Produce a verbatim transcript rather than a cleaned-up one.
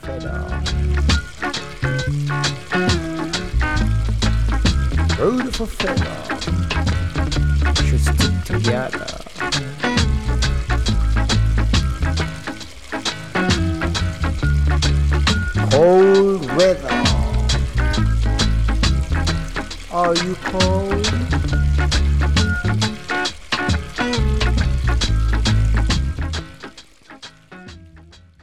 feather. Bird of a feather should stick together. Cold weather. Are you cold?